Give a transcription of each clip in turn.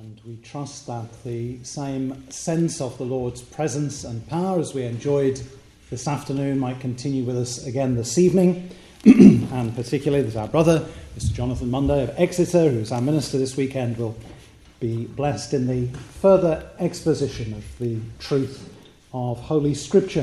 And we trust that the same sense of the Lord's presence and power as we enjoyed this afternoon might continue with us again this evening. And particularly that our brother, Mr. Jonathan Munday of Exeter, who's our minister this weekend, will be blessed in the further exposition of the truth of Holy Scripture.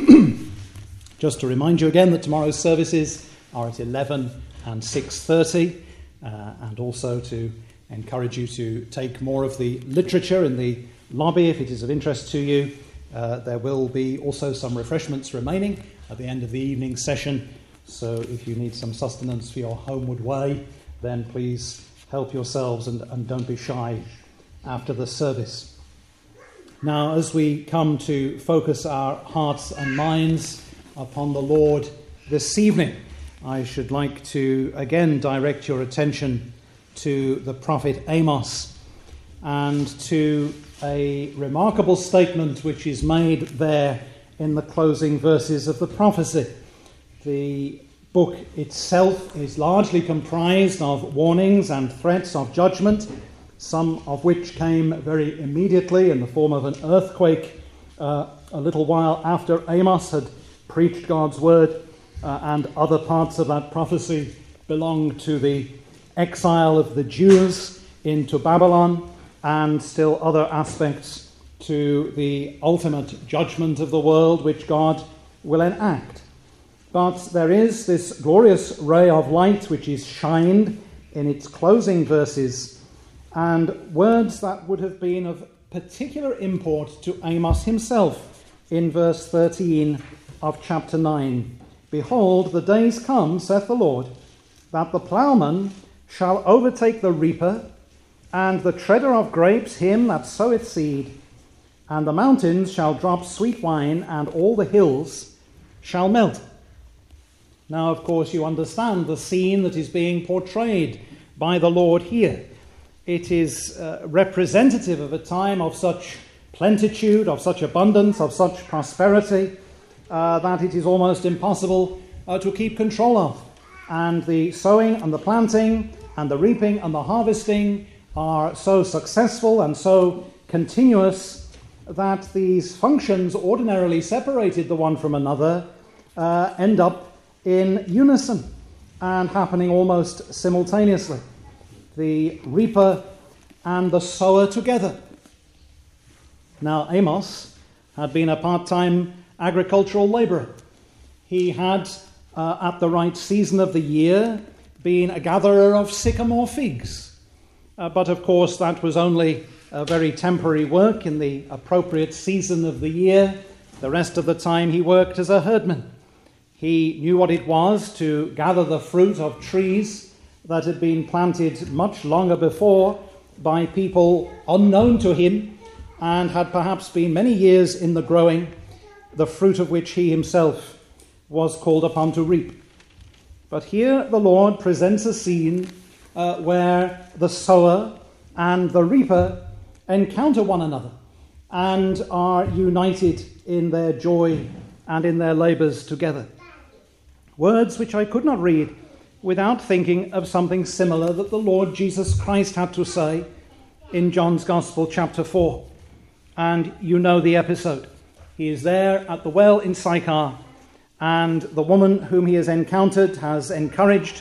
Just to remind you again that tomorrow's services are at 11 and 6:30, and also to encourage you to take more of the literature in the lobby if it is of interest to you. There will be also some refreshments remaining at the end of the evening session, so if you need some sustenance for your homeward way, then please help yourselves and don't be shy after the service. Now, as we come to focus our hearts and minds upon the Lord this evening, I should like to again direct your attention to the prophet Amos and to a remarkable statement which is made there in the closing verses of the prophecy. The book itself is largely comprised of warnings and threats of judgment, some of which came very immediately in the form of an earthquake a little while after Amos had preached God's word, and other parts of that prophecy belong to the exile of the Jews into Babylon, and still other aspects to the ultimate judgment of the world which God will enact. But there is this glorious ray of light which is shined in its closing verses, and words that would have been of particular import to Amos himself in verse 13 of chapter 9. Behold, the days come, saith the Lord, that the ploughman shall overtake the reaper, and the treader of grapes him that soweth seed. And the mountains shall drop sweet wine, and all the hills shall melt. Now, of course, you understand the scene that is being portrayed by the Lord here. It is representative of a time of such plenitude, of such abundance, of such prosperity, that it is almost impossible to keep control of. And the sowing and the planting and the reaping and the harvesting are so successful and so continuous that these functions, ordinarily separated the one from another, end up in unison and happening almost simultaneously. The reaper and the sower together. Now, Amos had been a part-time agricultural labourer. He had, at the right season of the year, been a gatherer of sycamore figs. But of course that was only a very temporary work in the appropriate season of the year. The rest of the time he worked as a herdman. He knew what it was to gather the fruit of trees that had been planted much longer before by people unknown to him and had perhaps been many years in the growing, the fruit of which he himself was called upon to reap. But here the Lord presents a scene where the sower and the reaper encounter one another and are united in their joy and in their labours together. Words which I could not read without thinking of something similar that the Lord Jesus Christ had to say in John's Gospel, chapter 4. And you know the episode. He is there at the well in Sychar, and the woman whom he has encountered has encouraged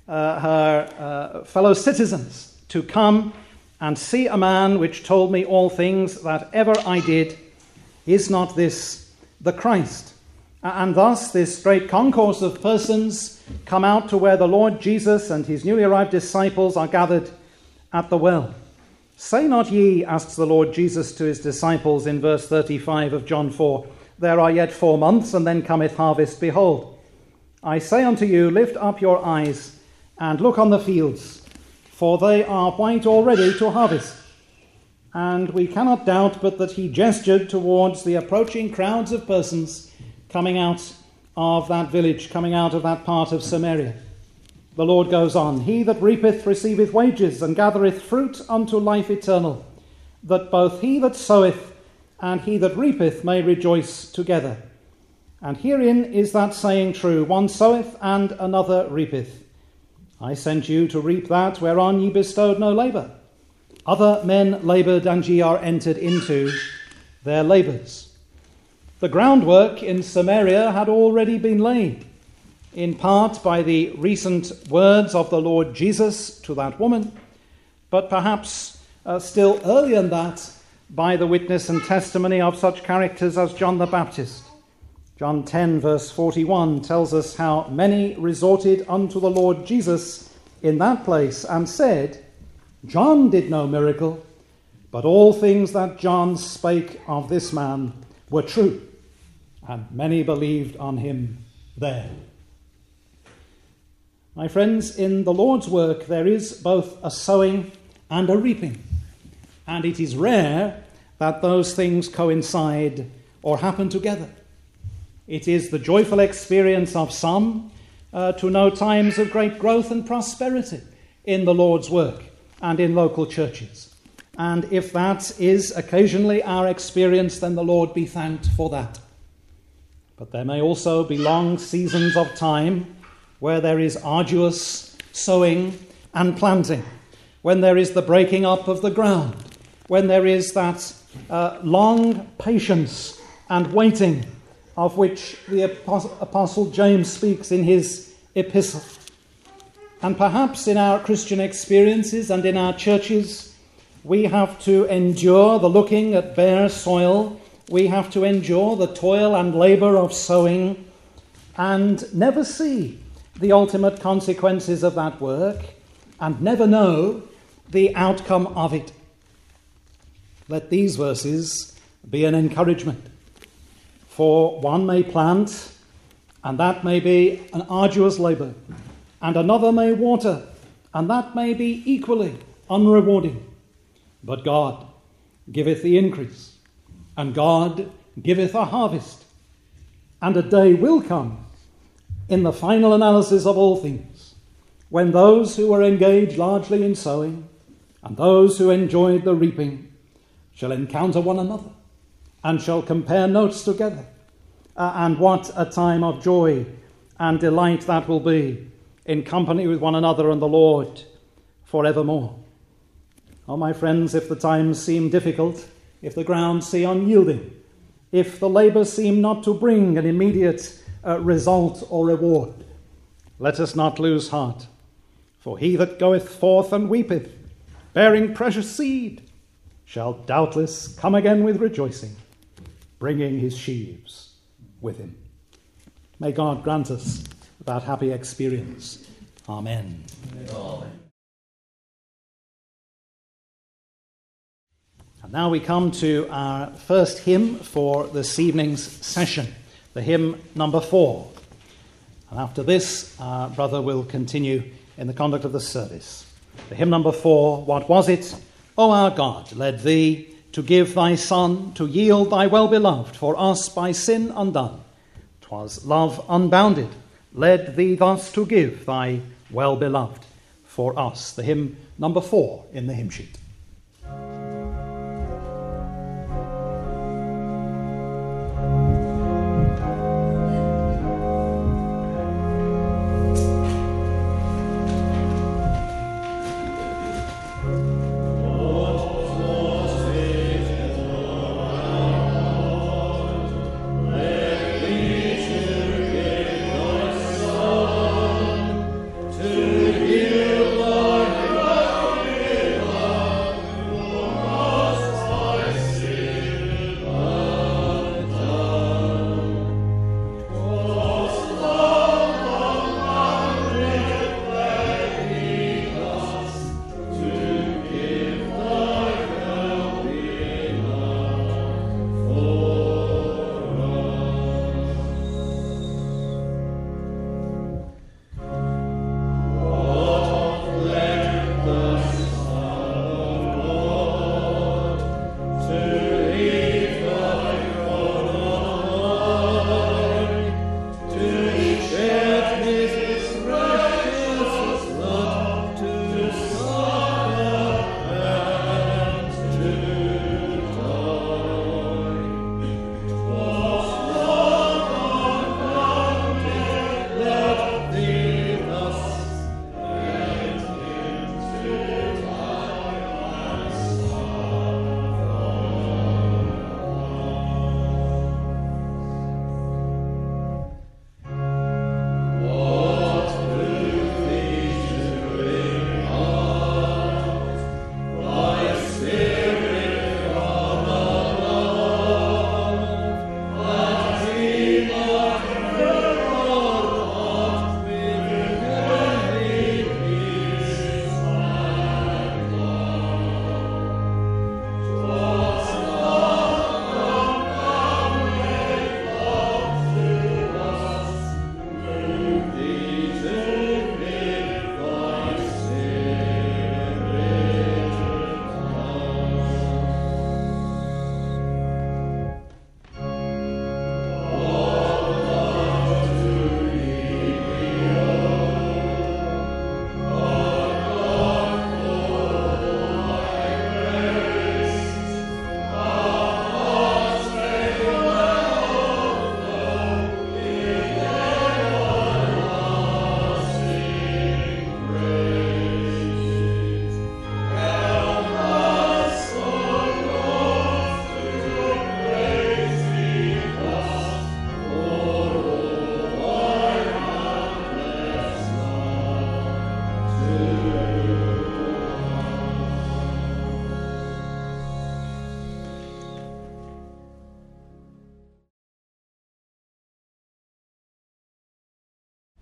her fellow citizens to come and see a man which told me all things that ever I did. Is not this the Christ? And thus this great concourse of persons come out to where the Lord Jesus and his newly arrived disciples are gathered at the well. Say not ye, asks the Lord Jesus to his disciples in verse 35 of John 4, there are yet 4 months, and then cometh harvest. Behold, I say unto you, lift up your eyes, and look on the fields, for they are white already to harvest. And we cannot doubt but that he gestured towards the approaching crowds of persons coming out of that village, coming out of that part of Samaria. The Lord goes on, he that reapeth receiveth wages, and gathereth fruit unto life eternal, that both he that soweth and he that reapeth may rejoice together. And herein is that saying true, one soweth and another reapeth. I sent you to reap that whereon ye bestowed no labour. Other men laboured, and ye are entered into their labours. The groundwork in Samaria had already been laid, in part by the recent words of the Lord Jesus to that woman, but perhaps still earlier than that, by the witness and testimony of such characters as John the Baptist. John 10 verse 41 tells us how many resorted unto the Lord Jesus in that place and said, John did no miracle, but all things that John spake of this man were true, and many believed on him there. My friends, in the Lord's work there is both a sowing and a reaping, and it is rare that those things coincide or happen together. It is the joyful experience of some to know times of great growth and prosperity in the Lord's work and in local churches. And if that is occasionally our experience, then the Lord be thanked for that. But there may also be long seasons of time where there is arduous sowing and planting, when there is the breaking up of the ground, when there is that long patience and waiting of which the Apostle James speaks in his epistle. And perhaps in our Christian experiences and in our churches, we have to endure the looking at bare soil. We have to endure the toil and labour of sowing and never see the ultimate consequences of that work and never know the outcome of it. Let these verses be an encouragement. For one may plant, and that may be an arduous labour, and another may water, and that may be equally unrewarding. But God giveth the increase, and God giveth a harvest. And a day will come, in the final analysis of all things, when those who were engaged largely in sowing, and those who enjoyed the reaping, shall encounter one another, and shall compare notes together. And what a time of joy and delight that will be, in company with one another and the Lord forevermore. Oh, my friends, if the times seem difficult, if the ground seem unyielding, if the labour seem not to bring an immediate result or reward, let us not lose heart. For he that goeth forth and weepeth, bearing precious seed, shall doubtless come again with rejoicing, bringing his sheaves with him. May God grant us that happy experience. Amen. Amen. And now we come to our first hymn for this evening's session, the hymn number 4. And after this, our brother will continue in the conduct of the service. The hymn number 4, What was it, O our God, led thee to give thy Son, to yield thy well-beloved for us by sin undone? 'Twas love unbounded led thee thus to give thy well-beloved for us. The hymn number 4 in the hymn sheet. To give thy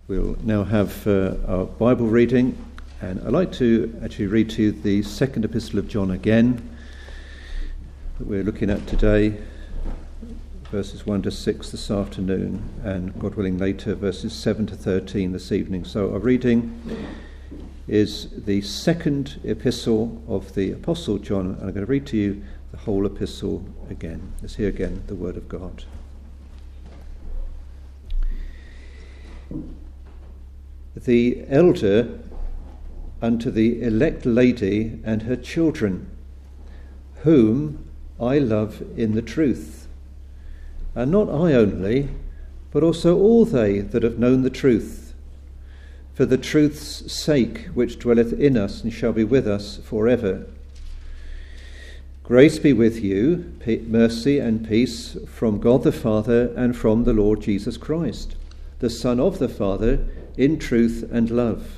We'll now have our Bible reading, and I'd like to actually read to you the second epistle of John again that we're looking at today, verses 1 to 6 this afternoon, and God willing later verses 7 to 13 this evening. So our reading is the second epistle of the Apostle John, and I'm going to read to you the whole epistle again. Let's hear again the word of God. The elder unto the elect lady and her children, whom I love in the truth, and not I only, but also all they that have known the truth, for the truth's sake which dwelleth in us and shall be with us forever. Grace be with you, mercy and peace from God the Father and from the Lord Jesus Christ, the Son of the Father, in truth and love.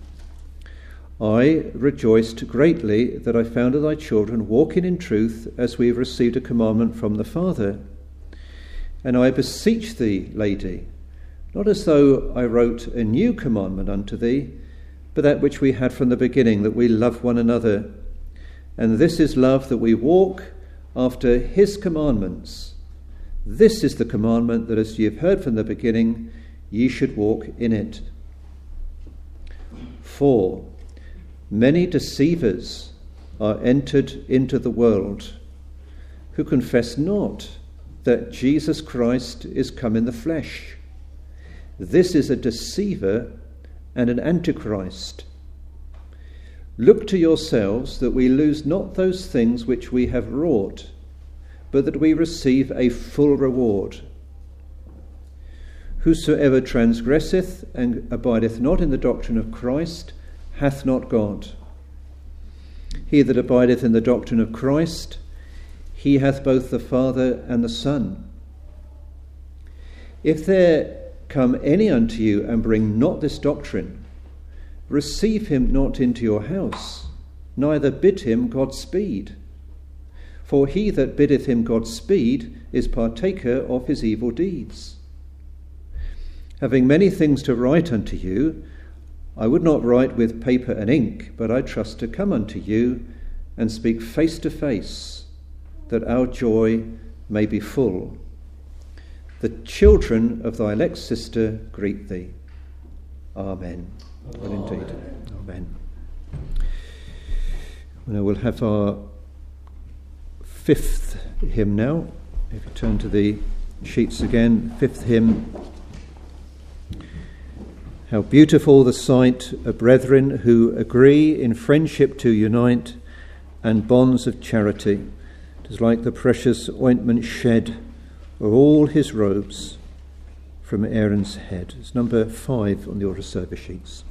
I rejoiced greatly that I found thy children walking in truth, as we have received a commandment from the Father. And I beseech thee, lady, not as though I wrote a new commandment unto thee, but that which we had from the beginning, that we love one another. And this is love, that we walk after his commandments. This is the commandment, that as ye have heard from the beginning, ye should walk in it. For many deceivers are entered into the world, who confess not that Jesus Christ is come in the flesh. This is a deceiver and an antichrist. Look to yourselves that we lose not those things which we have wrought, but that we receive a full reward. Whosoever transgresseth and abideth not in the doctrine of Christ hath not God. He that abideth in the doctrine of Christ, he hath both the Father and the Son. If there come any unto you and bring not this doctrine, receive him not into your house, neither bid him Godspeed. For he that biddeth him Godspeed is partaker of his evil deeds. Having many things to write unto you, I would not write with paper and ink, but I trust to come unto you and speak face to face, that our joy may be full. The children of thy elect sister greet thee. Amen. Well, indeed. Amen. Well, we'll have our fifth hymn now. If you turn to the sheets again, fifth hymn. How beautiful the sight of brethren who agree in friendship to unite and bonds of charity. It is like the precious ointment shed o'er all his robes from Aaron's head. It's number 5 on the order service sheets.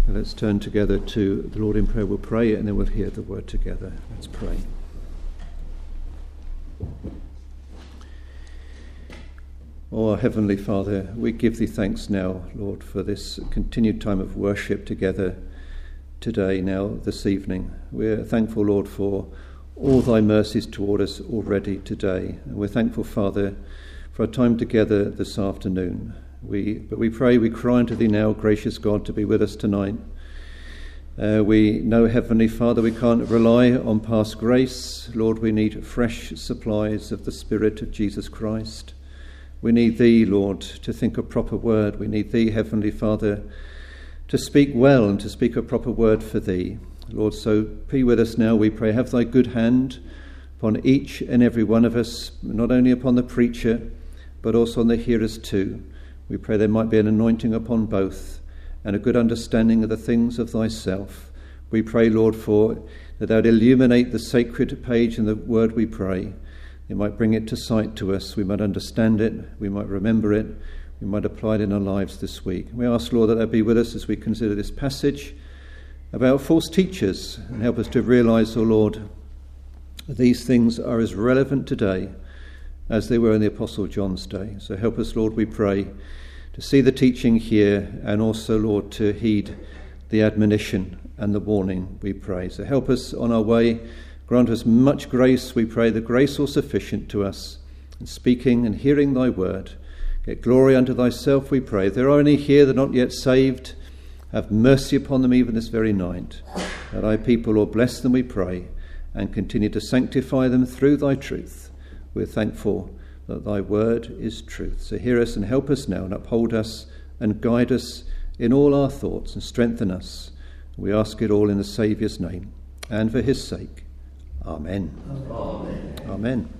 Let's turn together to the Lord in prayer. We'll pray and then we'll hear the word together. Let's pray. Oh, our Heavenly Father, we give thee thanks now, Lord, for this continued time of worship together today, now, this evening. We're thankful, Lord, for all thy mercies toward us already today. And we're thankful, Father, for our time together this afternoon. But we pray, we cry unto thee now, gracious God, to be with us tonight. We know, Heavenly Father, we can't rely on past grace. Lord, we need fresh supplies of the Spirit of Jesus Christ. We need thee, Lord, to think a proper word. We need thee, Heavenly Father, to speak well and to speak a proper word for thee. Lord, so be with us now, we pray. Have thy good hand upon each and every one of us, not only upon the preacher, but also on the hearers too. We pray there might be an anointing upon both and a good understanding of the things of thyself. We pray, Lord, for that thou would illuminate the sacred page in the word we pray. You might bring it to sight to us. We might understand it. We might remember it. We might apply it in our lives this week. We ask, Lord, that thou be with us as we consider this passage about false teachers and help us to realize, O Lord, these things are as relevant today as they were in the Apostle John's day. So help us, Lord, we pray, to see the teaching here and also, Lord, to heed the admonition and the warning, we pray. So help us on our way. Grant us much grace, we pray, the grace all sufficient to us in speaking and hearing thy word. Get glory unto thyself, we pray. If there are any here that are not yet saved, have mercy upon them even this very night. That thy people, Lord, bless them, we pray, and continue to sanctify them through thy truth. We're thankful that thy word is truth. So hear us and help us now and uphold us and guide us in all our thoughts and strengthen us. We ask it all in the Saviour's name and for his sake. Amen. Amen. Amen.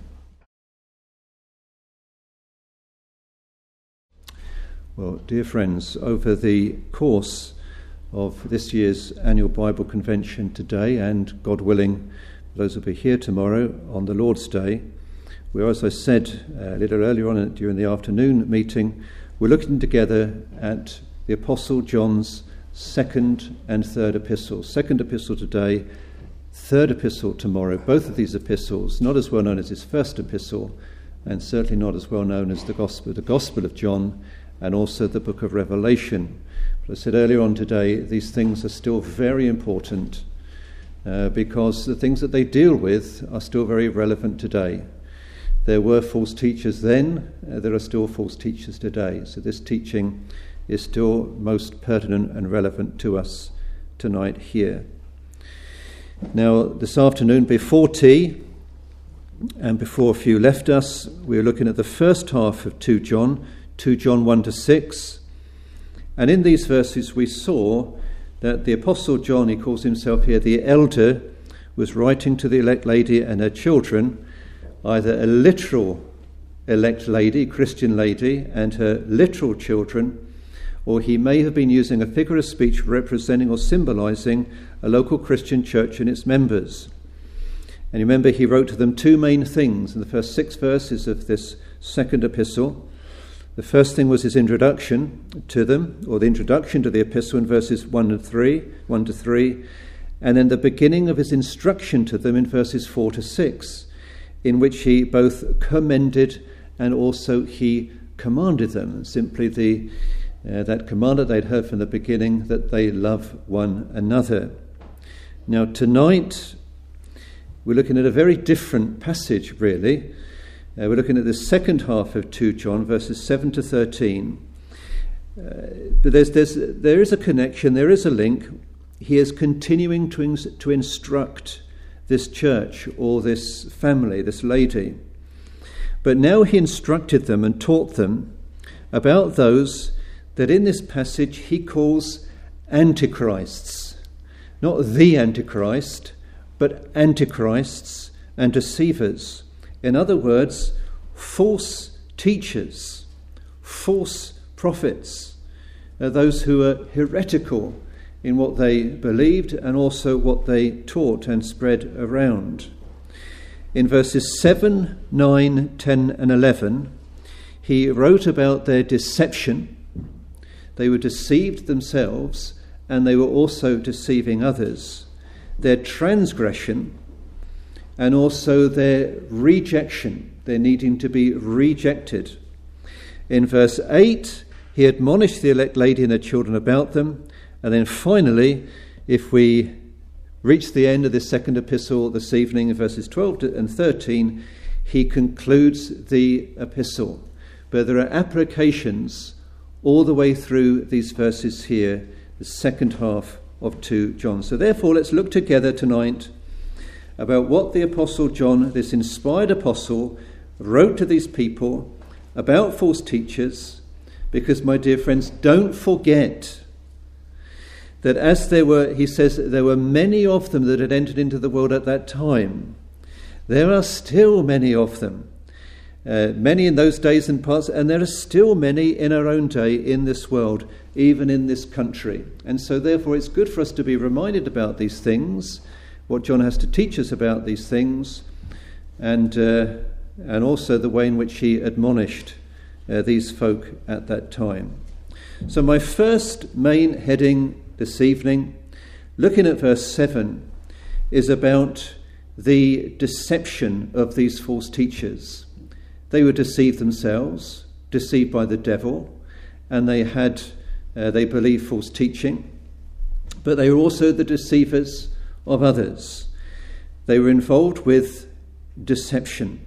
Well, dear friends, over the course of this year's annual Bible convention today, and God willing, those will be here tomorrow on the Lord's Day, we are, as I said a little earlier on during the afternoon meeting, we're looking together at the Apostle John's second and third epistles. Second epistle today, third epistle tomorrow. Both of these epistles, not as well known as his first epistle, and certainly not as well known as the Gospel of John, and also the book of Revelation. But I said earlier on today, these things are still very important because the things that they deal with are still very relevant today. There were false teachers then, there are still false teachers today. So this teaching is still most pertinent and relevant to us tonight here. Now, this afternoon, before tea, and before a few left us, we were looking at the first half of 2 John 1-6. And in these verses we saw that the Apostle John, he calls himself here the elder, was writing to the elect lady and her children, either a literal elect lady, Christian lady, and her literal children, or he may have been using a figure of speech representing or symbolizing a local Christian church and its members. And remember, he wrote to them two main things in the first 6 verses of this second epistle. The first thing was his introduction to them, or the introduction to the epistle in verses 1 to 3, and then the beginning of his instruction to them in verses 4-6, in which he both commended and also he commanded them. Simply that command that they'd heard from the beginning, that they love one another. Now tonight we're looking at a very different passage, really. We're looking at the second half of 2 John, verses 7-13. But there is a connection, there is a link. He is continuing to instruct this church or this family, this lady. But now he instructed them and taught them about those that in this passage he calls antichrists. Not the Antichrist, but antichrists and deceivers. In other words, false teachers, false prophets, those who are heretical in what they believed and also what they taught and spread around. In verses 7, 9, 10 and 11, he wrote about their deception. They were deceived themselves and they were also deceiving others. Their transgression and also their rejection, their needing to be rejected. In verse 8, he admonished the elect lady and her children about them. And then finally, if we reach the end of this second epistle this evening, in verses 12 and 13, he concludes the epistle. But there are applications all the way through these verses here, the second half of 2 John. So therefore, let's look together tonight about what the Apostle John, this inspired apostle, wrote to these people about false teachers, because, my dear friends, don't forget that as there were, he says, there were many of them that had entered into the world at that time. There are still many of them. Many in those days and parts, and there are still many in our own day in this world, even in this country. And so therefore it's good for us to be reminded about these things, what John has to teach us about these things, and also the way in which he admonished these folk at that time. So my first main heading this evening, looking at verse 7, is about the deception of these false teachers. They were deceived themselves, deceived by the devil, and they believed false teaching, but they were also the deceivers of others. They were involved with deception.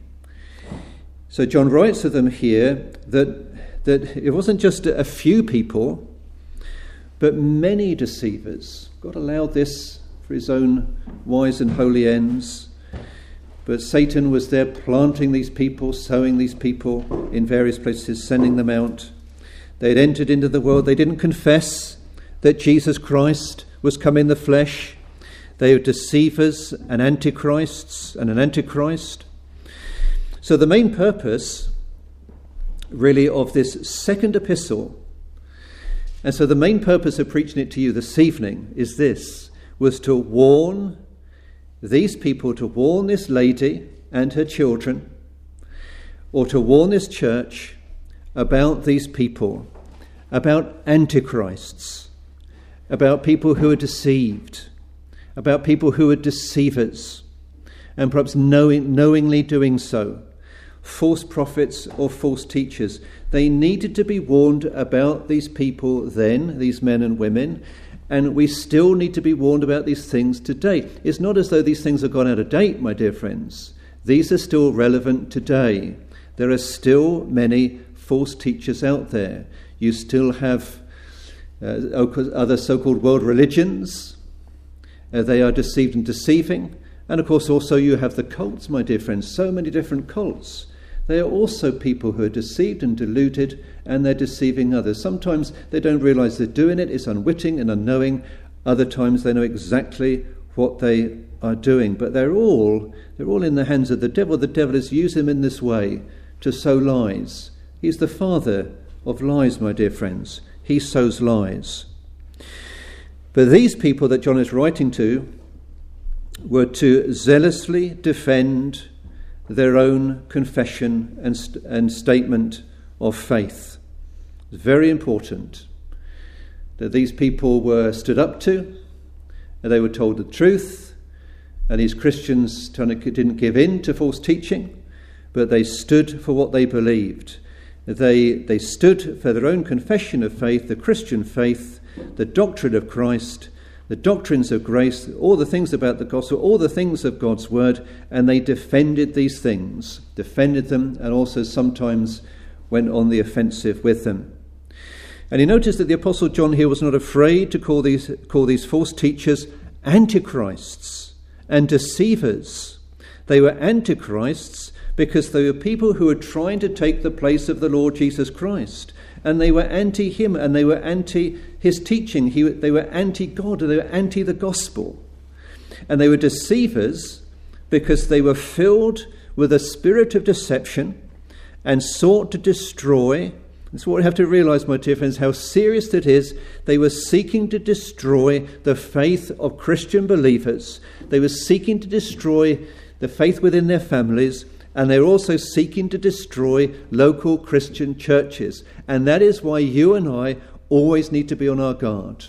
So John writes of them here that it wasn't just a few people, but many deceivers. God allowed this for his own wise and holy ends. But Satan was there planting these people, sowing these people in various places, sending them out. They had entered into the world. They didn't confess that Jesus Christ was come in the flesh. They were deceivers and antichrists and an antichrist. So the main purpose, really, of this second epistle, and so the main purpose of preaching it to you this evening is this, was to warn these people, to warn this lady and her children, or to warn this church about these people, about antichrists, about people who are deceived, about people who are deceivers, and perhaps knowingly doing so, false prophets or false teachers. They needed to be warned about these people then, these men and women, and we still need to be warned about these things today. It's not as though these things have gone out of date, my dear friends. These are still relevant today. There are still many false teachers out there. You still have other so-called world religions. They are deceived and deceiving. And of course also you have the cults, my dear friends, so many different cults. They are also people who are deceived and deluded, and they're deceiving others. Sometimes they don't realize they're doing it. It's unwitting and unknowing. Other times they know exactly what they are doing. But they're all in the hands of the devil. The devil has used them in this way to sow lies. He's the father of lies, my dear friends. He sows lies. But these people that John is writing to were to zealously defend their own confession and statement of faith. It's very important that these people were stood up to, and they were told the truth, and these Christians didn't give in to false teaching, but they stood for what they believed. They stood for their own confession of faith, the Christian faith, the doctrine of Christ, the doctrines of grace, all the things about the gospel, all the things of God's word, and they defended these things, defended them, and also sometimes went on the offensive with them. And you notice that the Apostle John here was not afraid to call these false teachers antichrists and deceivers. They were antichrists because they were people who were trying to take the place of the Lord Jesus Christ. And they were anti-him, and they were anti his teaching. They were anti-God, and they were anti the gospel. And they were deceivers because they were filled with a spirit of deception and sought to destroy. That's what we have to realize, my dear friends, how serious it is. They were seeking to destroy the faith of Christian believers. They were seeking to destroy the faith within their families. And they're also seeking to destroy local Christian churches. And that is why you and I always need to be on our guard.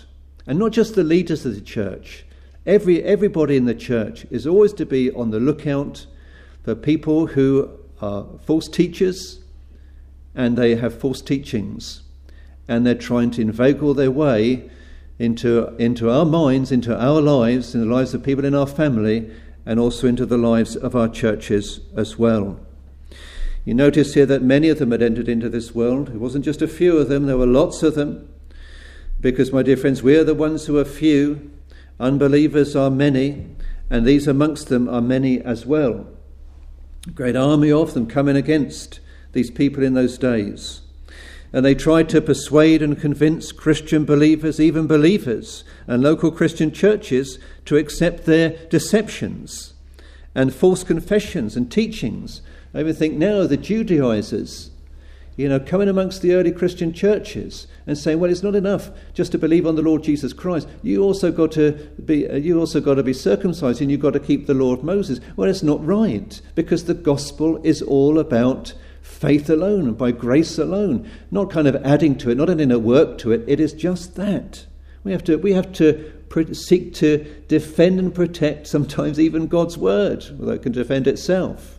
And not just the leaders of the church. Everybody in the church is always to be on the lookout for people who are false teachers, and they have false teachings, and they're trying to inveigle their way into our minds, into our lives, in the lives of people in our family, and also into the lives of our churches as well. You notice here that many of them had entered into this world. It wasn't just a few of them, there were lots of them. Because, my dear friends, we are the ones who are few, unbelievers are many, and these amongst them are many as well. A great army of them coming against these people in those days. And they tried to persuade and convince Christian believers, even believers, and local Christian churches to accept their deceptions and false confessions and teachings. I even think now the Judaizers, coming amongst the early Christian churches and saying, well, it's not enough just to believe on the Lord Jesus Christ. You also got to be circumcised, and you've got to keep the law of Moses. Well, it's not right, because the gospel is all about faith alone and by grace alone, not kind of adding to it, not adding a work to it. It is just that. We have to seek to defend and protect sometimes even God's word, although it can defend itself.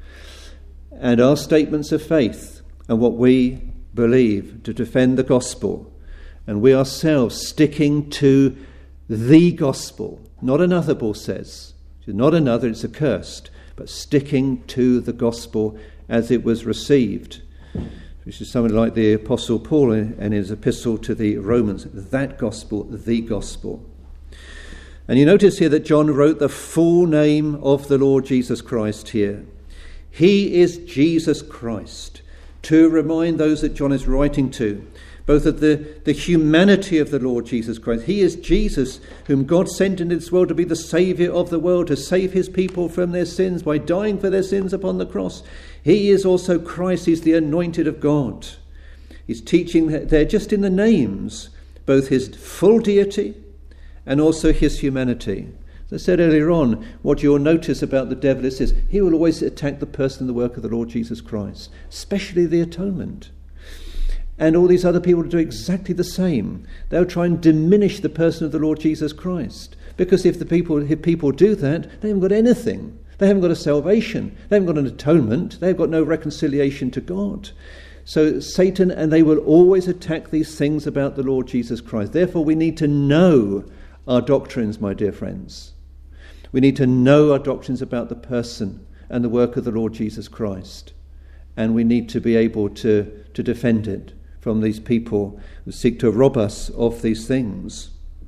And our statements of faith and what we believe to defend the gospel, and we ourselves sticking to the gospel, not another, Paul says. Not another, it's accursed, but sticking to the gospel as it was received, which is something like the Apostle Paul in his epistle to the Romans, that gospel, the gospel. And you notice here that John wrote the full name of the Lord Jesus Christ here. He is Jesus Christ, to remind those that John is writing to, both of the humanity of the Lord Jesus Christ. He is Jesus, whom God sent into this world to be the Saviour of the world, to save his people from their sins by dying for their sins upon the cross. He is also Christ. He's the anointed of God. He's teaching there just in the names, both his full deity and also his humanity. As I said earlier on, what you'll notice about the devil is this: he will always attack the person and the work of the Lord Jesus Christ, especially the atonement. And all these other people will do exactly the same. They'll try and diminish the person of the Lord Jesus Christ. Because if people do that, they haven't got anything. They haven't got a salvation. They haven't got an atonement. They've got no reconciliation to God. So Satan, and they will always attack these things about the Lord Jesus Christ. Therefore, we need to know our doctrines, my dear friends. We need to know our doctrines about the person and the work of the Lord Jesus Christ. And we need to be able to defend it from these people who seek to rob us of these things,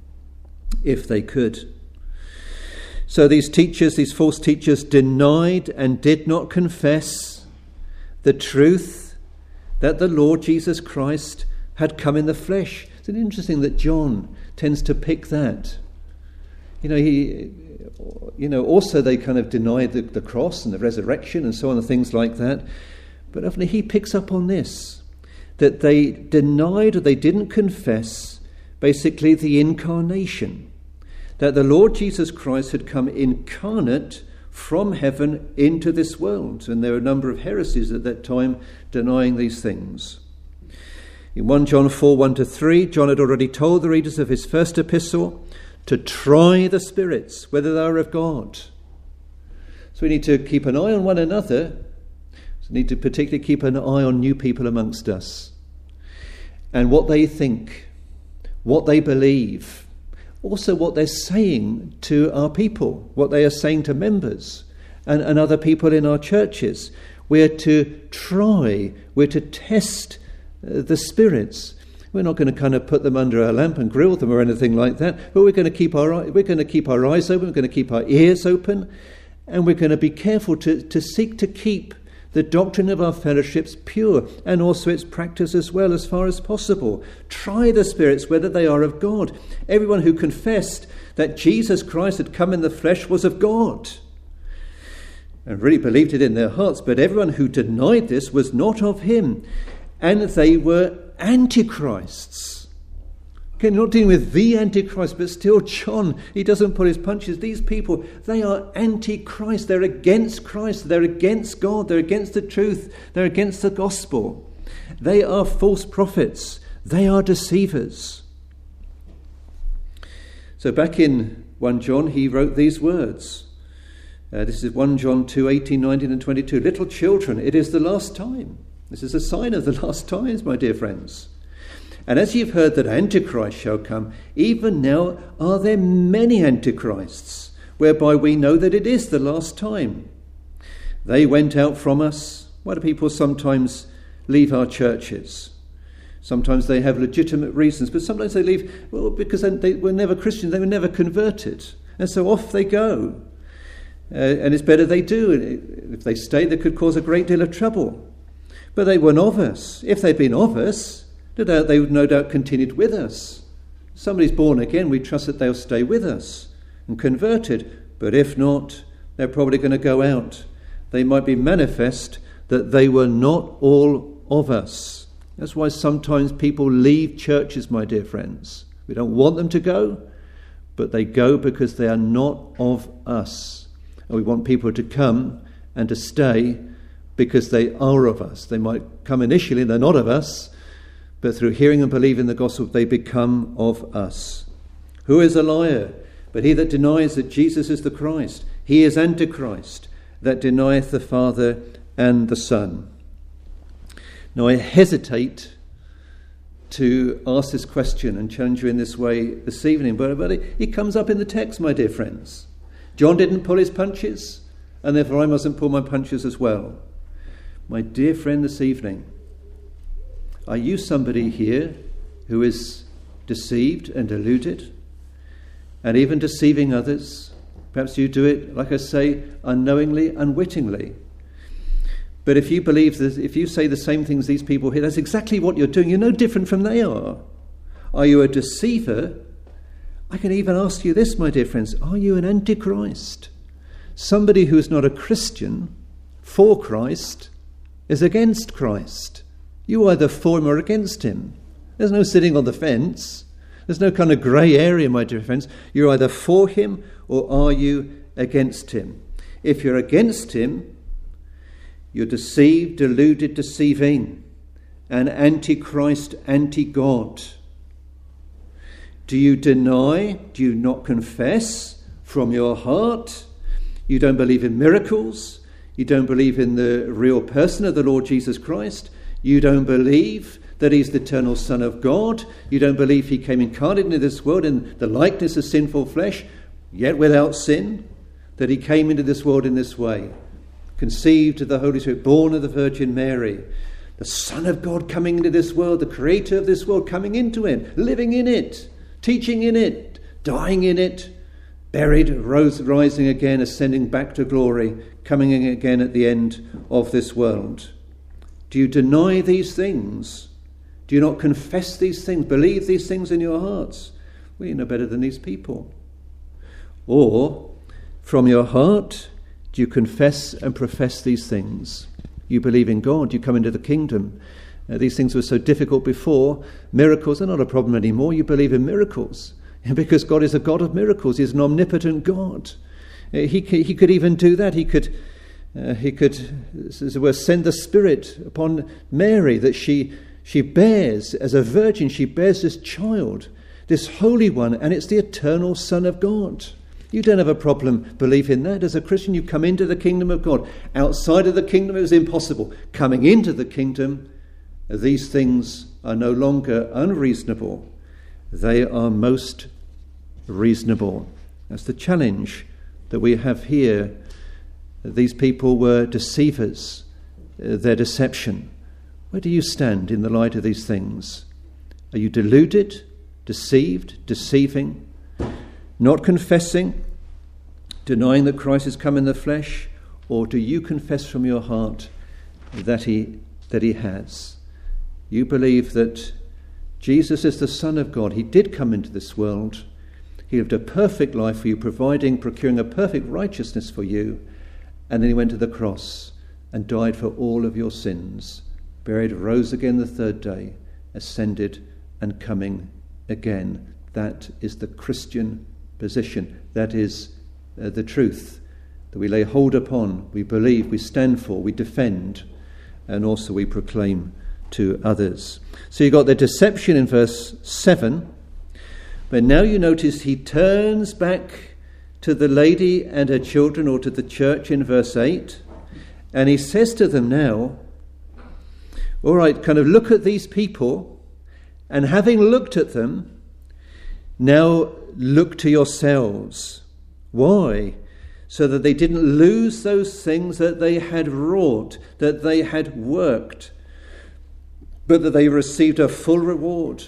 if they could. So these teachers, these false teachers, denied and did not confess the truth that the Lord Jesus Christ had come in the flesh. It's interesting that John tends to pick that. Also they kind of denied the cross and the resurrection and so on and things like that. But often he picks up on this, that they denied or they didn't confess basically the incarnation, that the Lord Jesus Christ had come incarnate from heaven into this world. And there were a number of heresies at that time denying these things. In 1 John 4, 1-3, John had already told the readers of his first epistle to try the spirits, whether they are of God. So we need to keep an eye on one another. We need to particularly keep an eye on new people amongst us and what they think, what they believe, also what they're saying to our people, what they are saying to members and other people in our churches. We're to test the spirits. We're not going to kind of put them under a lamp and grill them or anything like that, but we're going to keep our eyes open, we're going to keep our ears open, and we're going to be careful to seek to keep the doctrine of our fellowships pure, and also its practice as well, as far as possible. Try the spirits, whether they are of God. Everyone who confessed that Jesus Christ had come in the flesh was of God, and really believed it in their hearts. But everyone who denied this was not of him, and they were antichrists. Okay, not dealing with the Antichrist, but still John, he doesn't pull his punches. These people, they are antichrist. They're against Christ. They're against God. They're against the truth. They're against the gospel. They are false prophets. They are deceivers. So back in 1 John, he wrote these words. This is 1 John 2, 18, 19 and 22. Little children, it is the last time. This is a sign of the last times, my dear friends. And as you've heard that Antichrist shall come, even now are there many Antichrists, whereby we know that it is the last time. They went out from us. Why do people sometimes leave our churches? Sometimes they have legitimate reasons, but sometimes they leave, well, because they were never Christians, they were never converted. And so off they go. And it's better they do. If they stay, they could cause a great deal of trouble. But they weren't of us. If they'd been of us, they would no doubt continued with us. If somebody's born again, we trust that they'll stay with us and converted. But if not, they're probably going to go out. They might be manifest that they were not all of us. That's why sometimes people leave churches, my dear friends. We don't want them to go, but they go because they are not of us. And we want people to come and to stay because they are of us. They might come initially, they're not of us, but through hearing and believing the gospel, they become of us. Who is a liar? But he that denies that Jesus is the Christ. He is Antichrist, that denieth the Father and the Son. Now I hesitate to ask this question and challenge you in this way this evening, but it comes up in the text, my dear friends. John didn't pull his punches, and therefore I mustn't pull my punches as well. My dear friend, this evening, are you somebody here who is deceived and deluded, and even deceiving others? Perhaps you do it, like I say, unknowingly, unwittingly. But if you believe that, if you say the same things these people hear, that's exactly what you're doing. You're no different from they are. Are you a deceiver? I can even ask you this, my dear friends. Are you an Antichrist? Somebody who is not a Christian for Christ is against Christ. You are either for him or against him. There's no sitting on the fence. There's no kind of grey area, my dear friends. You're either for him or are you against him? If you're against him, you're deceived, deluded, deceiving, an antichrist, anti-God. Do you deny? Do you not confess from your heart? You don't believe in miracles. You don't believe in the real person of the Lord Jesus Christ. You don't believe that he's the eternal Son of God. You don't believe he came incarnate into this world in the likeness of sinful flesh, yet without sin, that he came into this world in this way. Conceived of the Holy Spirit, born of the Virgin Mary, the Son of God coming into this world, the creator of this world coming into it, living in it, teaching in it, dying in it, buried, rising again, ascending back to glory, coming in again at the end of this world. Do you deny these things? Do you not confess these things, believe these things in your hearts? Well, you know better than these people. Or, from your heart, do you confess and profess these things? You believe in God, you come into the kingdom. These things were so difficult before. Miracles are not a problem anymore. You believe in miracles. Because God is a God of miracles. He's an omnipotent God. He could even do that. He could, as it were, send the Spirit upon Mary, that she bears, as a virgin, she bears this child, this Holy One, and it's the eternal Son of God. You don't have a problem believing that. As a Christian, you come into the kingdom of God. Outside of the kingdom, it was impossible. Coming into the kingdom, these things are no longer unreasonable. They are most reasonable. That's the challenge that we have here. These people were deceivers. Their deception. Where do you stand in the light of these things? Are you deluded, deceived, deceiving? Not confessing, denying that Christ has come in the flesh, or do you confess from your heart that he has? You believe that Jesus is the Son of God. He did come into this world. He lived a perfect life for you, procuring a perfect righteousness for you, and then he went to the cross and died for all of your sins, buried, rose again the third day, ascended and coming again. That is the Christian position. That is the truth that we lay hold upon, we believe, we stand for, we defend, and also we proclaim to others. So you got the deception in verse 7, But now you notice he turns back to the lady and her children, or to the church in verse 8, and he says to them now, all right, kind of look at these people, and having looked at them, now look to yourselves. Why? So that they didn't lose those things that they had wrought, that they had worked, but that they received a full reward.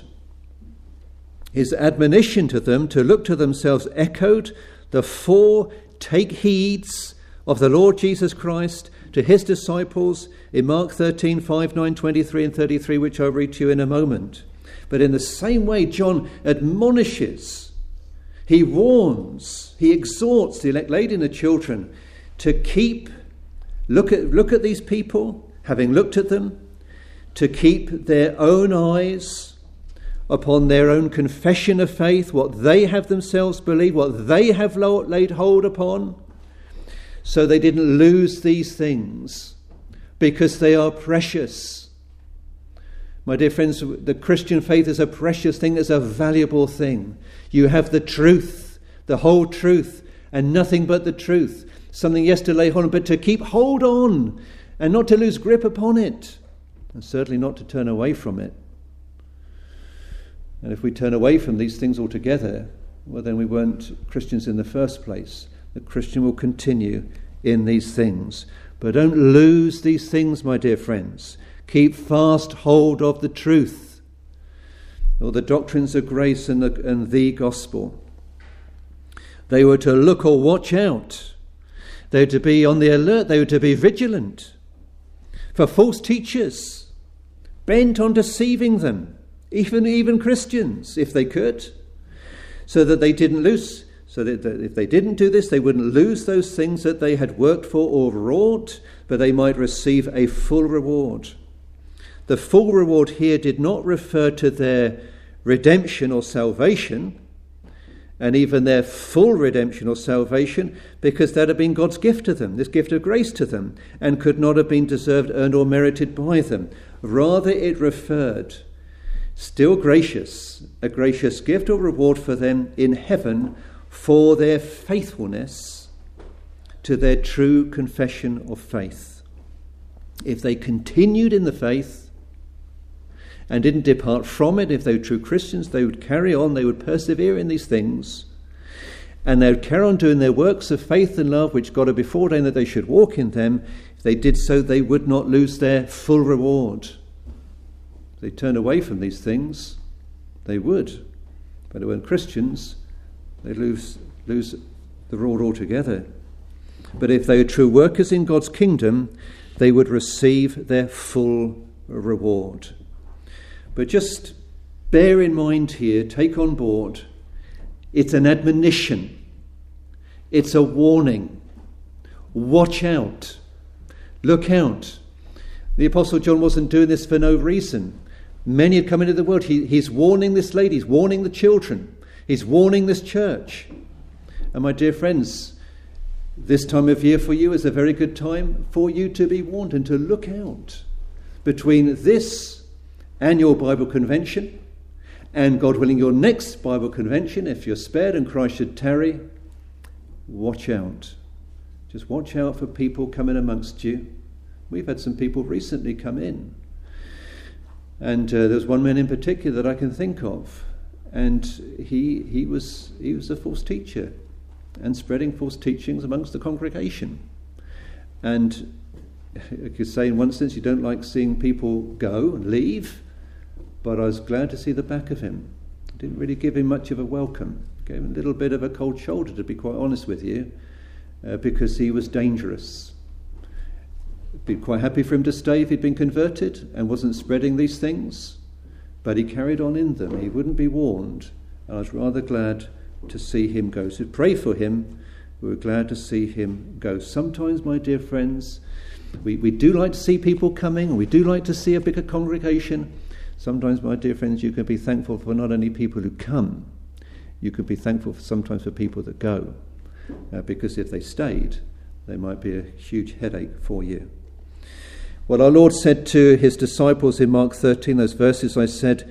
His admonition to them to look to themselves echoed the 4 take heeds of the Lord Jesus Christ to his disciples in Mark 13, 5, 9, 23 and 33, which I'll read to you in a moment. But in the same way, John admonishes, he warns, he exhorts the elect lady and the children to look at these people, having looked at them, to keep their own eyes upon their own confession of faith, what they have themselves believed, what they have laid hold upon, so they didn't lose these things, because they are precious. My dear friends, the Christian faith is a precious thing, it's a valuable thing. You have the truth, the whole truth, and nothing but the truth. Something, yes, to lay hold on, but to keep hold on, and not to lose grip upon it, and certainly not to turn away from it. And if we turn away from these things altogether, well, then we weren't Christians in the first place. The Christian will continue in these things. But don't lose these things, my dear friends. Keep fast hold of the truth, or the doctrines of grace and the gospel. They were to look or watch out. They were to be on the alert. They were to be vigilant for false teachers, bent on deceiving them. Even Christians, if they could, so that they didn't lose, so that if they didn't do this, they wouldn't lose those things that they had worked for or wrought, but they might receive a full reward. The full reward here did not refer to their redemption or salvation, and even their full redemption or salvation, because that had been God's gift to them, this gift of grace to them, and could not have been deserved, earned, or merited by them. Rather, it referred, still gracious, a gracious gift or reward for them in heaven for their faithfulness to their true confession of faith. If they continued in the faith and didn't depart from it, if they were true Christians, they would carry on, they would persevere in these things, and they would carry on doing their works of faith and love, which God had beforeordained that they should walk in them. If they did so, they would not lose their full reward. If they turned away from these things, they would. But when Christians, they lose the reward altogether. But if they are true workers in God's kingdom, they would receive their full reward. But just bear in mind here, take on board, it's an admonition. It's a warning. Watch out. Look out. The Apostle John wasn't doing this for no reason. Many had come into the world. He's warning this lady. He's warning the children. He's warning this church. And my dear friends, this time of year for you is a very good time for you to be warned and to look out. Between this annual Bible convention and, God willing, your next Bible convention, if you're spared and Christ should tarry, watch out. Just watch out for people coming amongst you. We've had some people recently come in. And there's one man in particular that I can think of, and he was a false teacher and spreading false teachings amongst the congregation. And I could say in one sense you don't like seeing people go and leave, but I was glad to see the back of him. I didn't really give him much of a welcome. Gave him a little bit of a cold shoulder, to be quite honest with you, because he was dangerous. Be quite happy for him to stay if he'd been converted and wasn't spreading these things, but he carried on in them. He wouldn't be warned, and I was rather glad to see him go. So pray for him. We were glad to see him go. Sometimes, my dear friends, we do like to see people coming, and we do like to see a bigger congregation. Sometimes, my dear friends, you can be thankful for not only people who come, you can be thankful sometimes for people that go, because if they stayed, they might be a huge headache for you. What our Lord said to his disciples in Mark 13, those verses I said,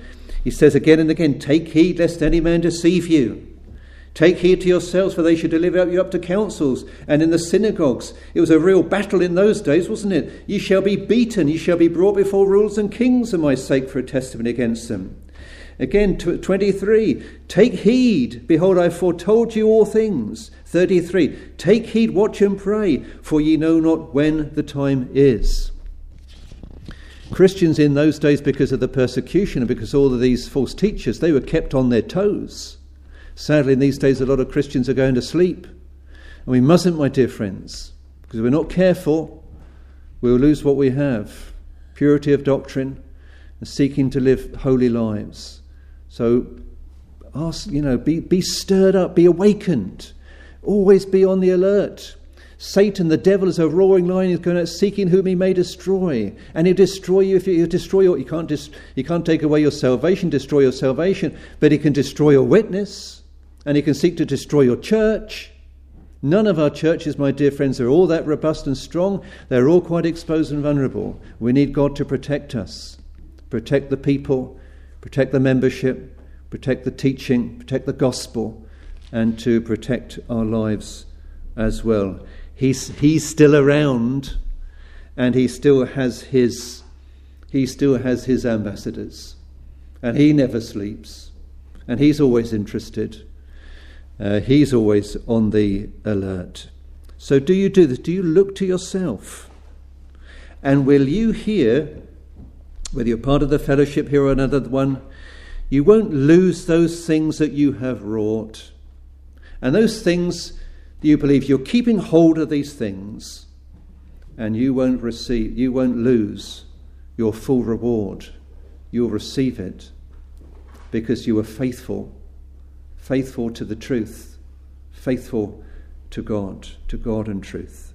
He says again and again, take heed lest any man deceive you. Take heed to yourselves, for they should deliver you up to councils and in the synagogues. It was a real battle in those days, wasn't it? Ye shall be beaten, ye shall be brought before rulers and kings for my sake, for a testimony against them. Again, 23, take heed, behold, I have foretold you all things. 33, take heed, watch and pray, for ye know not when the time is. Christians in those days, because of the persecution and because all of these false teachers, they were kept on their toes. Sadly, in these days, a lot of Christians are going to sleep. And we mustn't, my dear friends, because if we're not careful, we'll lose what we have. Purity of doctrine and seeking to live holy lives. So, ask, be stirred up, be awakened. Always be on the alert. Satan, the devil, is a roaring lion. He's going out seeking whom he may destroy. And he'll destroy you if you destroy your... He can't take away your salvation, destroy your salvation, but he can destroy your witness. And he can seek to destroy your church. None of our churches, my dear friends, are all that robust and strong. They're all quite exposed and vulnerable. We need God to protect us. Protect the people, protect the membership, protect the teaching, protect the gospel, and to protect our lives as well. He's still around, and he still has his ambassadors, and he never sleeps, and he's always interested. He's always on the alert. So do you do this? Do you look to yourself? And will you hear, whether you're part of the fellowship here or another one, you won't lose those things that you have wrought. And those things you believe, you're keeping hold of these things, and you won't lose your full reward. You'll receive it because you were faithful to the truth, faithful to God and truth.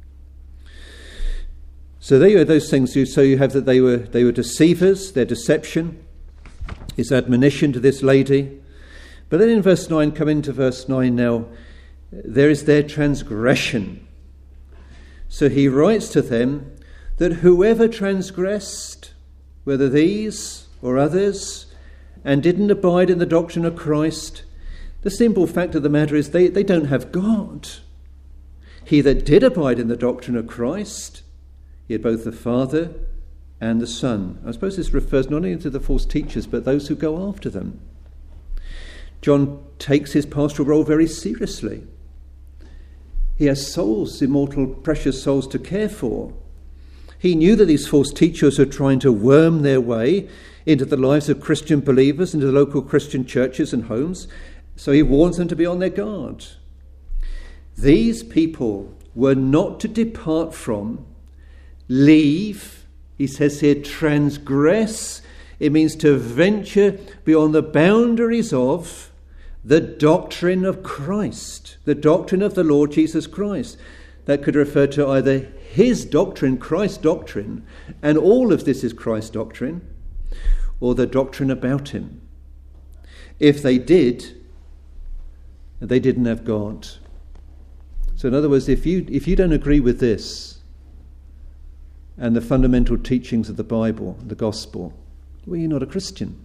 So there you have those things. So you have that they were deceivers. Their deception is admonition to this lady. But then in verse 9, come into verse 9 now, there is their transgression. So he writes to them that whoever transgressed, whether these or others, and didn't abide in the doctrine of Christ, the simple fact of the matter is they don't have God. He that did abide in the doctrine of Christ, he had both the Father and the Son. I suppose this refers not only to the false teachers, but those who go after them. John takes his pastoral role very seriously. He has souls, immortal, precious souls to care for. He knew that these false teachers are trying to worm their way into the lives of Christian believers, into the local Christian churches and homes. So he warns them to be on their guard. These people were not to depart from, leave, he says here, transgress. It means to venture beyond the boundaries of the doctrine of Christ, the doctrine of the Lord Jesus Christ. That could refer to either his doctrine, Christ's doctrine, and all of this is Christ's doctrine, or the doctrine about him. If they did, they didn't have God. So in other words, if you don't agree with this and the fundamental teachings of the Bible, the gospel, well, you're not a Christian.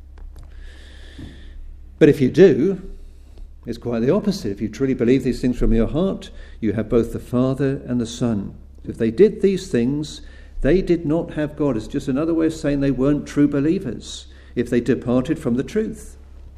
But if you do, it's quite the opposite. If you truly believe these things from your heart, you have both the Father and the Son. If they did these things, they did not have God. It's just another way of saying they weren't true believers if they departed from the truth.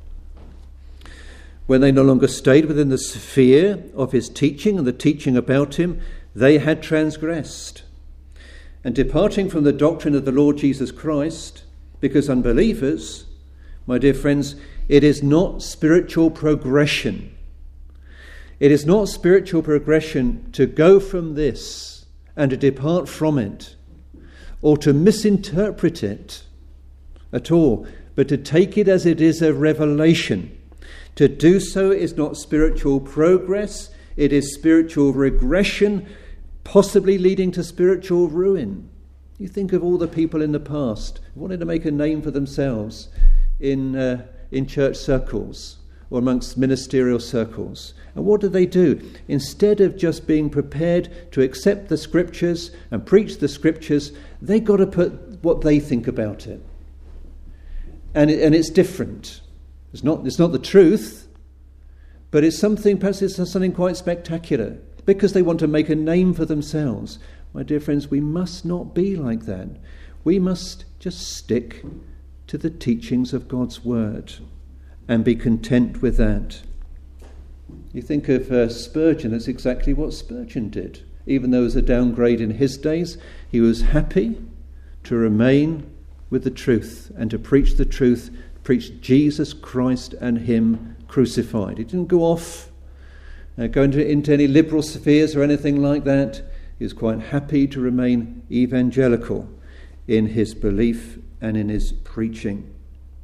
When they no longer stayed within the sphere of his teaching and the teaching about him, they had transgressed. And departing from the doctrine of the Lord Jesus Christ, because unbelievers, my dear friends, it is not spiritual progression. It is not spiritual progression to go from this and to depart from it, or to misinterpret it at all, but to take it as it is a revelation. To do so is not spiritual progress, it is spiritual regression, possibly leading to spiritual ruin. You think of all the people in the past who wanted to make a name for themselves in church circles or amongst ministerial circles. And what do? Instead of just being prepared to accept the scriptures and preach the scriptures, they got to put what they think about it. and it's different. It's not the truth, but it's something, perhaps it's something quite spectacular, because they want to make a name for themselves. My dear friends, we must not be like that. We must just stick to the teachings of God's word and be content with that. You think of Spurgeon, that's exactly what Spurgeon did. Even though it was a downgrade in his days, he was happy to remain with the truth and to preach the truth, preach Jesus Christ and him crucified. He didn't go off, go into any liberal spheres or anything like that. He was quite happy to remain evangelical in his belief and in his preaching.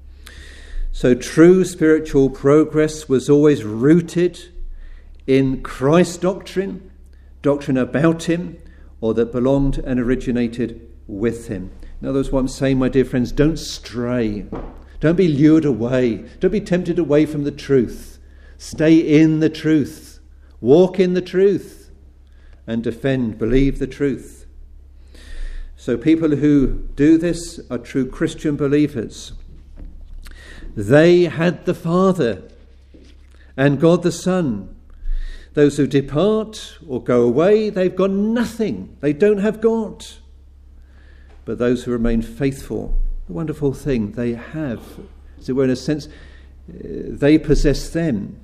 So true spiritual progress was always rooted in Christ's doctrine about him, or that belonged and originated with him. In other words, what I'm saying, my dear friends, don't stray. Don't be lured away. Don't be tempted away from the truth. Stay in the truth. Walk in the truth. And believe the truth. So people who do this are true Christian believers. They had the Father and God the Son. Those who depart or go away, they've got nothing. They don't have God. But those who remain faithful, the wonderful thing, they have, as it were, in a sense, they possess them.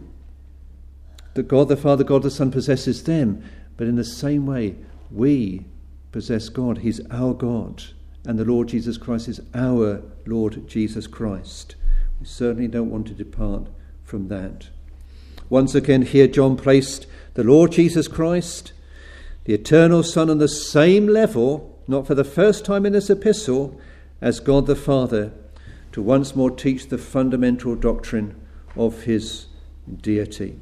That God the Father, God the Son possesses them. But in the same way, we possess God. He's our God. And the Lord Jesus Christ is our Lord Jesus Christ. We certainly don't want to depart from that. Once again, here John placed the Lord Jesus Christ, the eternal Son, on the same level, not for the first time in this epistle, as God the Father, to once more teach the fundamental doctrine of his deity.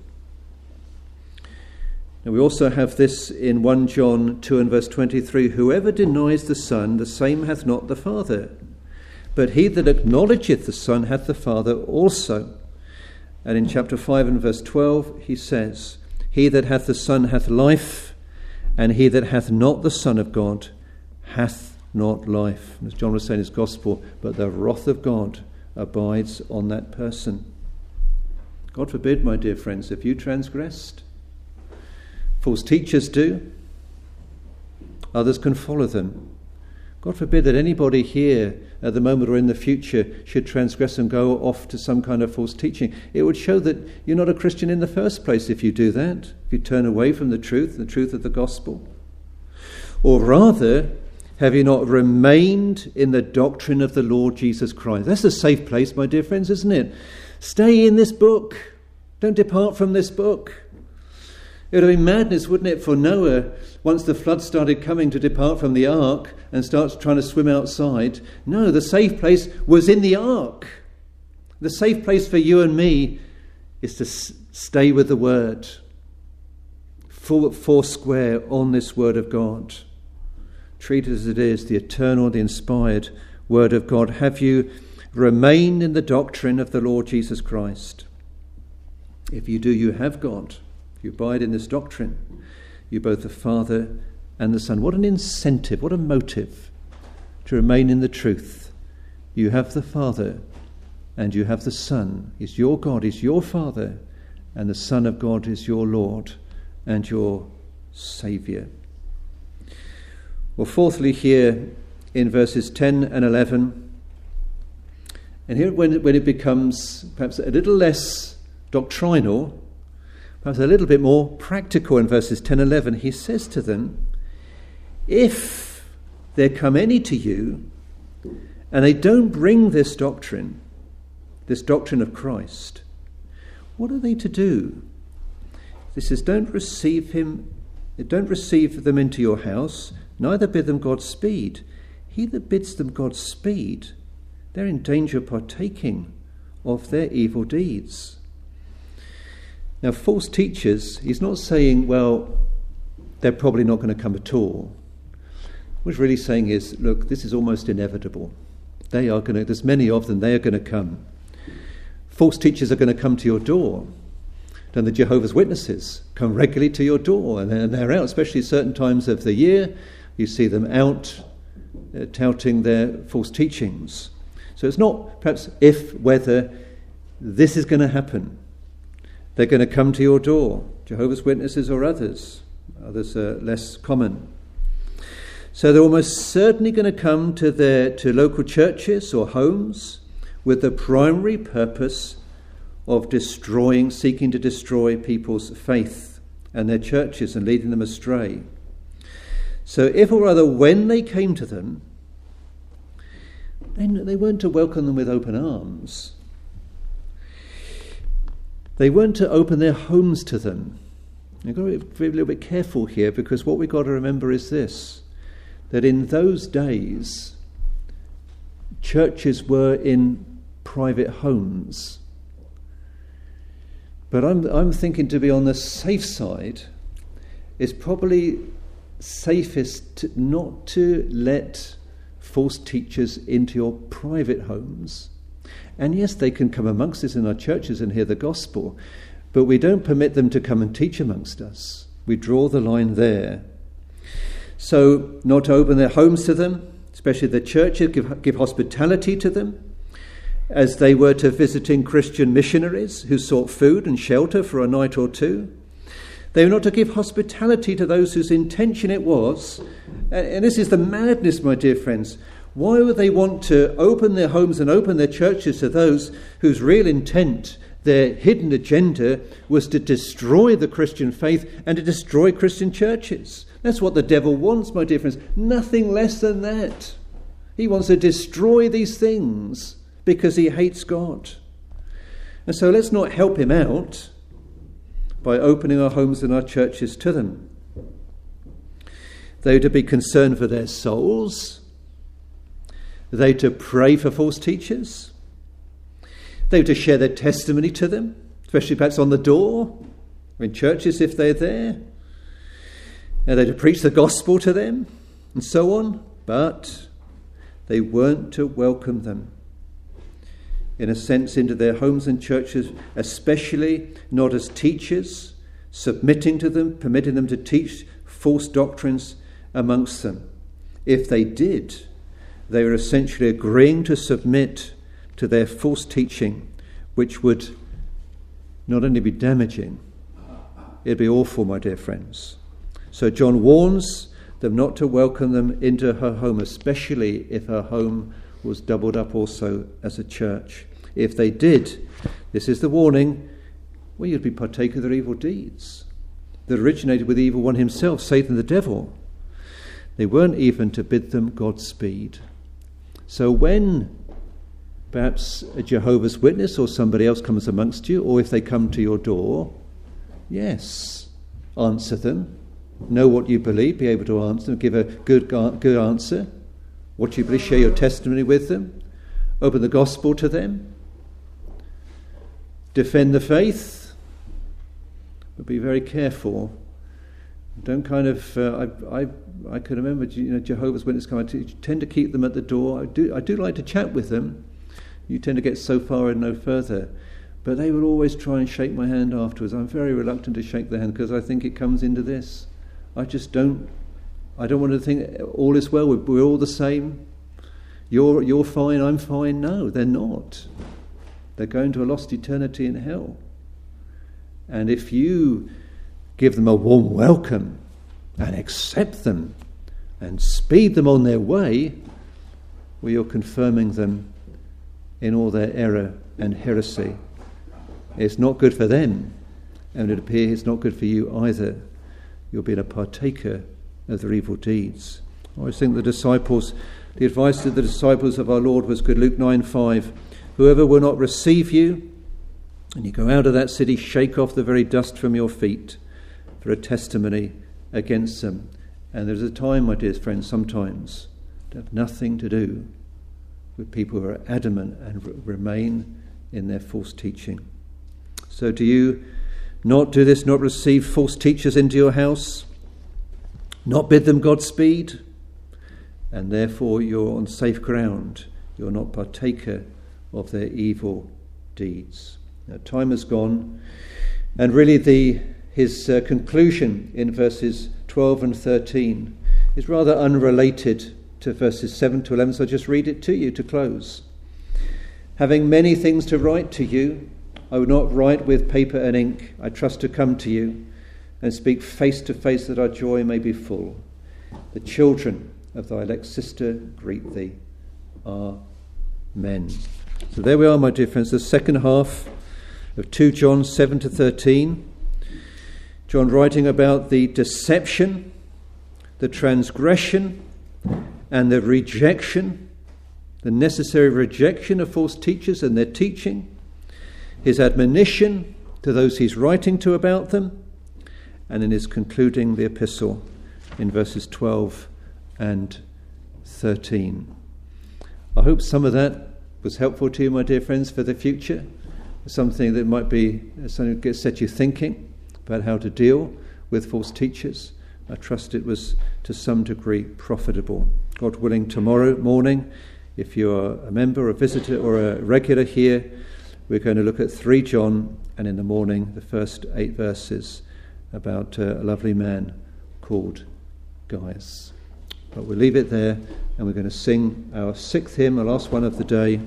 Now we also have this in 1 John 2 and verse 23, whoever denies the Son, the same hath not the Father. But he that acknowledgeth the Son hath the Father also. And in chapter 5 and verse 12 he says, he that hath the Son hath life, and he that hath not the Son of God hath not life. And as John was saying in his gospel, but the wrath of God abides on that person. God forbid, my dear friends, if you transgressed. False teachers do. Others can follow them. God forbid that anybody here at the moment or in the future should transgress and go off to some kind of false teaching. It would show that you're not a Christian in the first place if you do that, if you turn away from the truth of the gospel. Or rather, have you not remained in the doctrine of the Lord Jesus Christ? That's a safe place, my dear friends, isn't it? Stay in this book. Don't depart from this book. It would have been madness, wouldn't it, for Noah, once the flood started coming, to depart from the ark and start trying to swim outside. No, the safe place was in the ark. The safe place for you and me is to stay with the word, four square on this word of God. Treat it as it is, the eternal, the inspired word of God. Have you remained in the doctrine of the Lord Jesus Christ? If you do, you have God. If you abide in this doctrine, you both the Father and the Son. What an incentive, what a motive to remain in the truth. You have the Father and you have the Son. He's your God, he's your Father, and the Son of God is your Lord and your Saviour. Well, fourthly, here in verses 10 and 11, and here when it becomes perhaps a little less doctrinal, perhaps a little bit more practical in verses 10 and 11, he says to them, if there come any to you, and they don't bring this doctrine of Christ, what are they to do? He says, don't receive them into your house, neither bid them Godspeed. He that bids them Godspeed, they're in danger of partaking of their evil deeds. Now, false teachers, he's not saying, well, they're probably not going to come at all. What he's really saying is, look, this is almost inevitable. There's many of them, they are going to come. False teachers are going to come to your door. And the Jehovah's Witnesses come regularly to your door, and they're out, especially certain times of the year. You see them out touting their false teachings. So it's not perhaps if, whether, this is going to happen. They're going to come to your door, Jehovah's Witnesses or others. Others are less common. So they're almost certainly going to come to local churches or homes with the primary purpose of seeking to destroy people's faith and their churches and leading them astray. So if or rather when they came to them, they weren't to welcome them with open arms. They weren't to open their homes to them. You've got to be a little bit careful here, because what we've got to remember is this, that in those days, churches were in private homes. But I'm thinking to be on the safe side, it's probably safest not to let false teachers into your private homes. And yes, they can come amongst us in our churches and hear the gospel, but we don't permit them to come and teach amongst us. We draw the line there. So not to open their homes to them, especially the churches, give hospitality to them, as they were to visiting Christian missionaries who sought food and shelter for a night or two. They were not to give hospitality to those whose intention it was, and this is the madness, my dear friends. Why would they want to open their homes and open their churches to those whose real intent, their hidden agenda, was to destroy the Christian faith and to destroy Christian churches? That's what the devil wants, my dear friends. Nothing less than that. He wants to destroy these things because he hates God. And so let's not help him out by opening our homes and our churches to them. They to be concerned for their souls. They to pray for false teachers. They to share their testimony to them, especially perhaps on the door, in churches if they're there. And they to preach the gospel to them, and so on. But they weren't to welcome them, in a sense, into their homes and churches, especially not as teachers, submitting to them, permitting them to teach false doctrines amongst them. If they did, they were essentially agreeing to submit to their false teaching, which would not only be damaging, it'd be awful, my dear friends. So John warns them not to welcome them into her home, especially if her home was doubled up also as a church. If they did, this is the warning, well, you'd be partaker of their evil deeds that originated with the evil one himself, Satan the devil. They weren't even to bid them Godspeed. So when perhaps a Jehovah's Witness or somebody else comes amongst you, or if they come to your door, yes, answer them. Know what you believe, be able to answer them, give a good answer. What you believe, share your testimony with them. Open the gospel to them. Defend the faith. But be very careful. Don't kind of, I can remember, Jehovah's Witnesses come, I tend to keep them at the door. I do like to chat with them. You tend to get so far and no further. But they will always try and shake my hand afterwards. I'm very reluctant to shake their hand because I think it comes into this. I don't want to think all is well, we're all the same. You're fine, I'm fine. No, they're not. They're going to a lost eternity in hell. And if you give them a warm welcome and accept them and speed them on their way, well, you're confirming them in all their error and heresy. It's not good for them, and it appears it's not good for you either. You'll be a partaker of their evil deeds. I always think the advice to the disciples of our Lord was good. Luke 9:5, whoever will not receive you, and you go out of that city, shake off the very dust from your feet for a testimony against them. And there's a time, my dear friends, sometimes to have nothing to do with people who are adamant and remain in their false teaching. So do you not do this, not receive false teachers into your house, not bid them Godspeed, and therefore you're on safe ground. You're not partaker of their evil deeds. Now, time has gone, and really his conclusion in verses 12 and 13 is rather unrelated to verses 7 to 11, so I'll just read it to you to close. Having many things to write to you, I would not write with paper and ink. I trust to come to you and speak face to face that our joy may be full. The children of thy elect sister greet thee. Amen. So there we are, my dear friends, the second half of 2 John 7 to 13. John writing about the deception, the transgression, and the rejection, the necessary rejection of false teachers and their teaching, his admonition to those he's writing to about them, and in his concluding the epistle in verses 12 and 13. I hope some of that was helpful to you, my dear friends, for the future. Something that might be something that set you thinking about how to deal with false teachers. I trust it was to some degree profitable. God willing, tomorrow morning, if you are a member, a visitor, or a regular here, we're going to look at 3 John, and in the morning, the first 8 verses about a lovely man called Gaius. But we'll leave it there, and we're going to sing our 6th hymn, the last one of the day.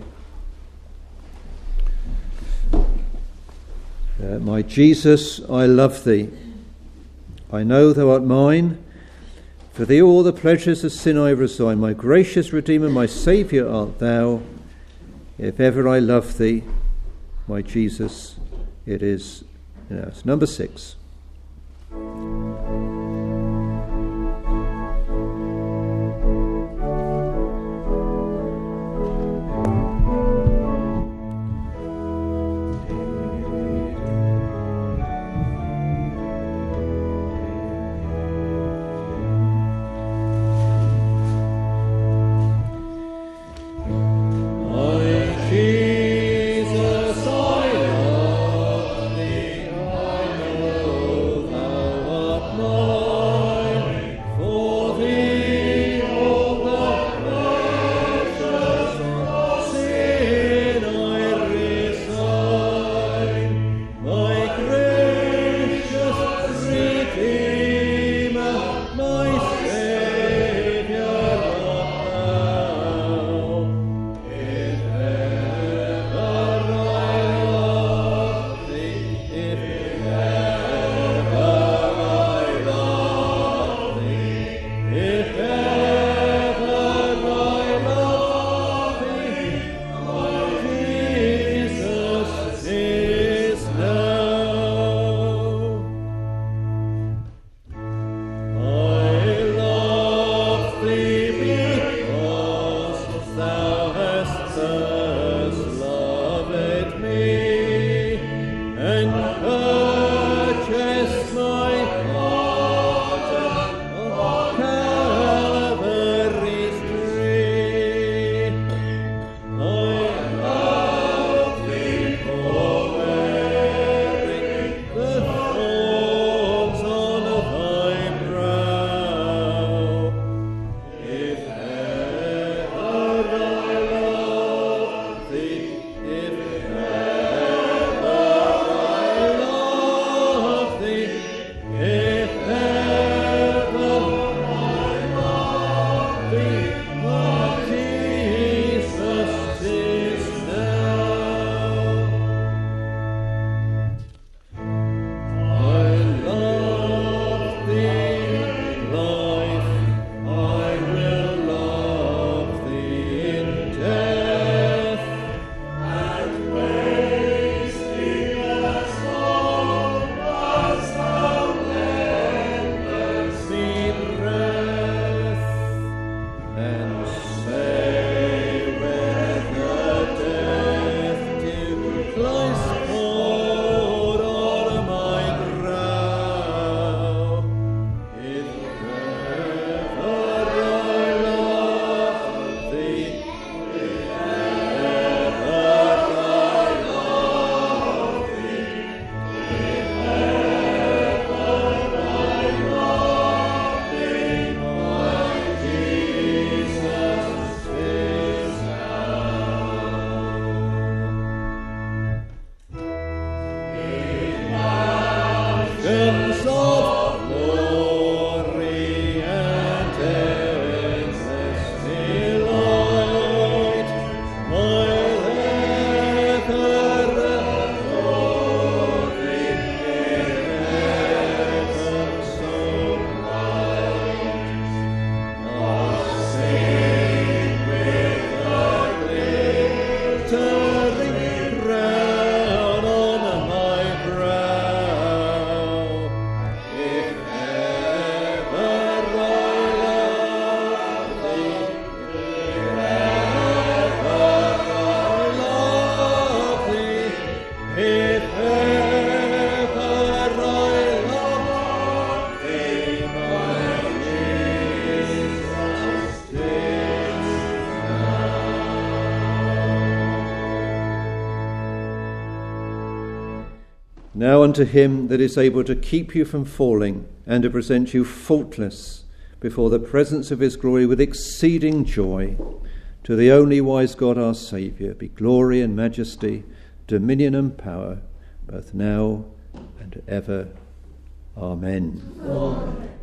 My Jesus, I love thee. I know thou art mine. For thee all the pleasures of sin I resign. My gracious Redeemer, my Saviour art thou. If ever I love thee, my Jesus, it is. It's number 6. I know thou art mine. Now unto him that is able to keep you from falling and to present you faultless before the presence of his glory with exceeding joy, to the only wise God our Saviour, be glory and majesty, dominion and power, both now and ever. Amen. Amen.